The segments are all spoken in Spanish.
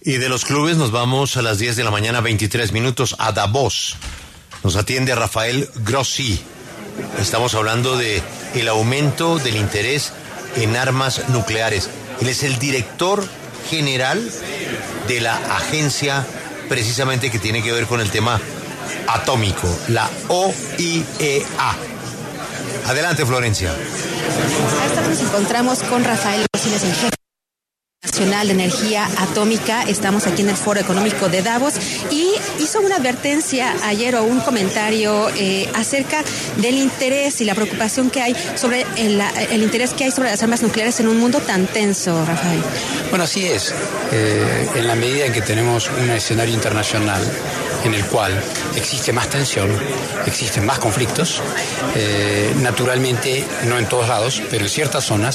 Y de los clubes nos vamos a las 10 de la mañana, 23 minutos, a Davos. Nos atiende Rafael Grossi. Estamos hablando de el aumento del interés en armas nucleares. Él es el director general de la agencia precisamente que tiene que ver con el tema atómico, la OIEA. Adelante, Florencia. Ahora nos encontramos con Rafael Grossi, el jefe nacional de energía atómica. Estamos aquí en el Foro Económico de Davos y hizo una advertencia ayer o un comentario acerca del interés y la preocupación que hay sobre el interés que hay sobre las armas nucleares en un mundo tan tenso, Rafael. Bueno, así es. En la medida en que tenemos un escenario internacional en el cual existe más tensión, existen más conflictos, naturalmente, no en todos lados, pero en ciertas zonas,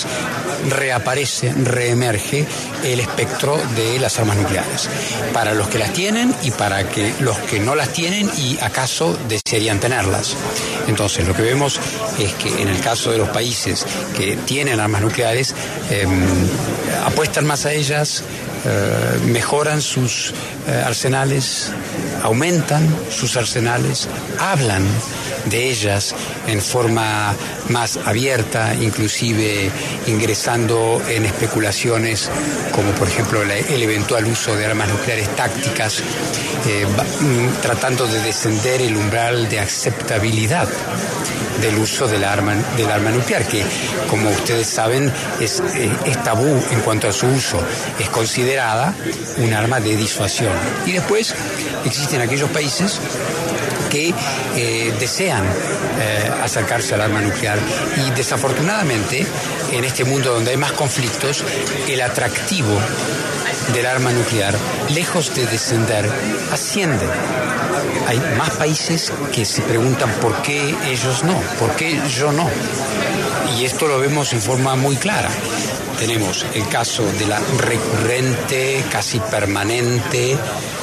reemerge el espectro de las armas nucleares. Para los que las tienen y para los que no las tienen y acaso desearían tenerlas. Entonces, lo que vemos es que en el caso de los países que tienen armas nucleares, apuestan más a ellas, mejoran sus arsenales, aumentan sus arsenales, hablan de ellas en forma más abierta, inclusive ingresando en especulaciones como por ejemplo el eventual uso de armas nucleares tácticas, tratando de descender el umbral de aceptabilidad del uso del arma nuclear, que como ustedes saben es tabú en cuanto a su uso, es considerada un arma de disuasión. Y después existen aquellos países que desean acercarse al arma nuclear y desafortunadamente en este mundo donde hay más conflictos, el atractivo del arma nuclear, lejos de descender, asciende. Hay más países que se preguntan por qué ellos no, por qué yo no. Y esto lo vemos en forma muy clara. Tenemos el caso de la recurrente, casi permanente,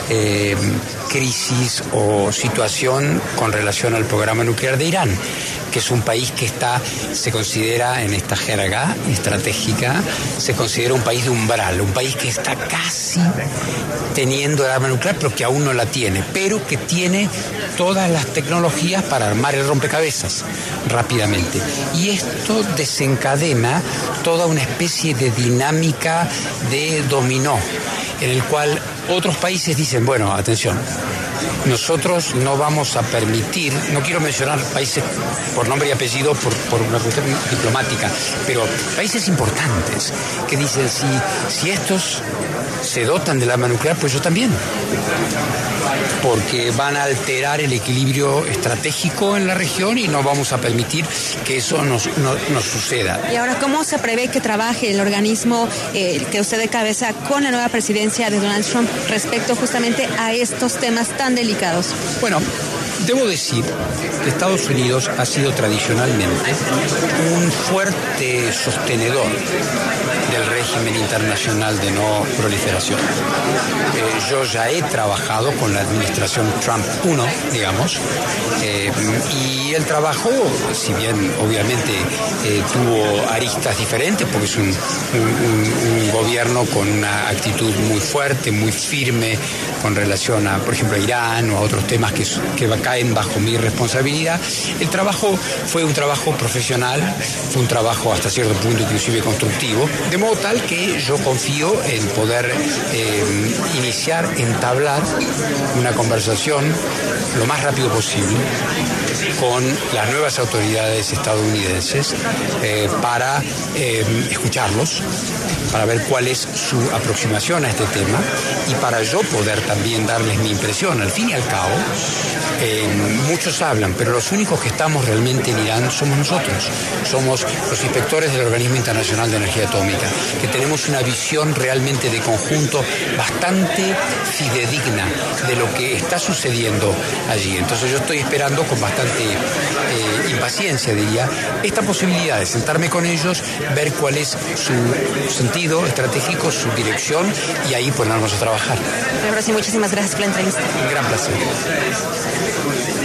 crisis o situación con relación al programa nuclear de Irán, que es un país que se considera en esta jerga estratégica, se considera un país de umbral, un país que está casi teniendo el arma nuclear, pero que aún no la tiene, pero que tiene todas las tecnologías para armar el rompecabezas rápidamente. Y esto desencadena toda una especie de dinámica de dominó, en el cual otros países dicen, bueno, atención, nosotros no vamos a permitir, no quiero mencionar países por nombre y apellido por una cuestión diplomática, pero países importantes que dicen, si estos se dotan del arma nuclear, pues yo también, porque van a alterar el equilibrio estratégico en la región y no vamos a permitir que eso nos suceda. Y ahora, ¿cómo se prevé que trabaje el organismo que usted de cabeza con la nueva presidencia de Donald Trump respecto justamente a estos temas tan delicados? Bueno, debo decir que Estados Unidos ha sido tradicionalmente un fuerte sostenedor del régimen internacional de no proliferación. Yo ya he trabajado con la administración Trump 1, digamos, y el trabajo, si bien obviamente tuvo aristas diferentes, porque es un gobierno con una actitud muy fuerte, muy firme con relación a, por ejemplo, a Irán o a otros temas que caen bajo mi responsabilidad. El trabajo fue un trabajo profesional, fue un trabajo hasta cierto punto inclusive constructivo, de modo tal que yo confío en poder entablar una conversación lo más rápido posible con las nuevas autoridades estadounidenses para escucharlos, para ver cuál es su aproximación a este tema y para yo poder también darles mi impresión. Al fin y al cabo, muchos hablan, pero los únicos que estamos realmente en Irán somos nosotros. Somos los inspectores del Organismo Internacional de Energía Atómica, que tenemos una visión realmente de conjunto bastante fidedigna de lo que está sucediendo allí. Entonces yo estoy esperando con bastante impaciencia, diría, esta posibilidad de sentarme con ellos, ver cuál es su sentido estratégico, su dirección y ahí ponernos a trabajar. Muchísimas gracias por la entrevista. Un gran placer.